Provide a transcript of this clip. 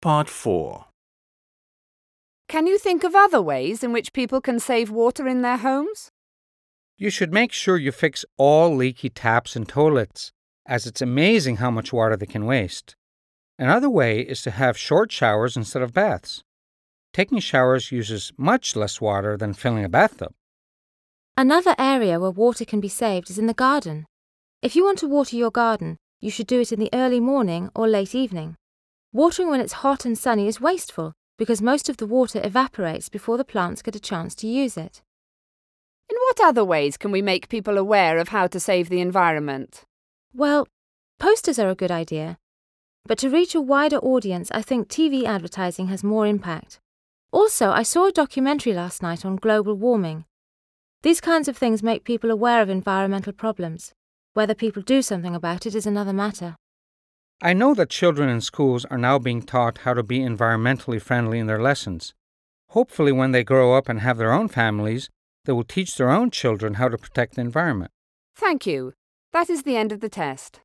Part 4. Can you think of other ways in which people can save water in their homes? You should make sure you fix all leaky taps and toilets, as it's amazing how much water they can waste. Another way is to have short showers instead of baths. Taking showers uses much less water than filling a bathtub. Another area where water can be saved is in the garden. If you want to water your garden, you should do it in the early morning or late evening. Watering when it's hot and sunny is wasteful because most of the water evaporates before the plants get a chance to use it. In what other ways can we make people aware of how to save the environment? Well, posters are a good idea. But to reach a wider audience, I think TV advertising has more impact. Also, I saw a documentary last night on global warming. These kinds of things make people aware of environmental problems. Whether people do something about it is another matter. I know that children in schools are now being taught how to be environmentally friendly in their lessons. Hopefully, when they grow up and have their own families, they will teach their own children how to protect the environment. Thank you. That is the end of the test.